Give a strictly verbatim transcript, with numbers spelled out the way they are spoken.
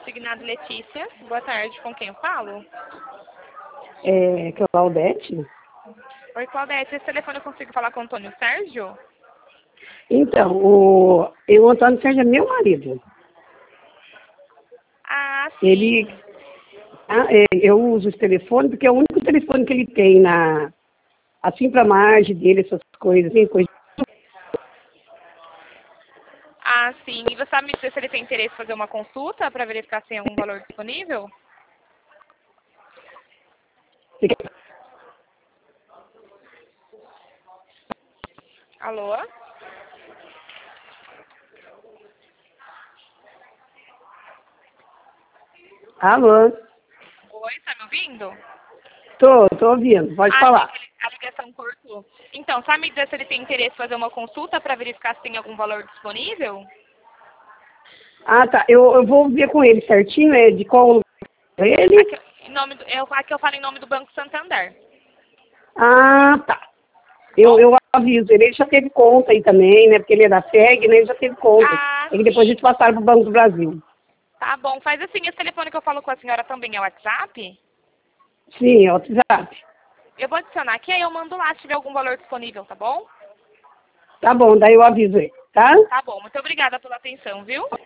Consignado Letícia. Boa tarde, com quem eu falo? É, Claudete? Oi, Claudete, esse telefone eu consigo falar com o Antônio Sérgio? Então, o, o Antônio Sérgio é meu marido. Ah, sim. Ele, ah, é, eu uso esse telefone porque é o único telefone que ele tem na, assim pra margem dele, essas coisas, assim, coisa. Ah, sim. E você sabe me dizer se ele tem interesse em fazer uma consulta para verificar se tem algum valor disponível? Alô? Alô? Oi, tá me ouvindo? Tô, tô ouvindo, pode Ah, falar. achei que a ligação cortou. Então, sabe me dizer se ele tem interesse em fazer uma consulta para verificar se tem algum valor disponível? Ah, tá, eu, eu vou ver com ele certinho, é de qual ele? Aqui, em nome do, eu, aqui eu falo em nome do Banco Santander. Ah, tá. Eu, Bom? eu aviso ele, ele já teve conta aí também, né, porque ele é da F E G, né, ele já teve conta. Ah, É que depois sim. eles passaram pro Banco do Brasil. Tá bom. Faz assim, esse telefone que eu falo com a senhora também é o WhatsApp? Sim, é o WhatsApp. Eu vou adicionar aqui, aí eu mando lá se tiver algum valor disponível, tá bom? Tá bom, daí eu aviso ele, tá? Tá bom. Muito obrigada pela atenção, viu?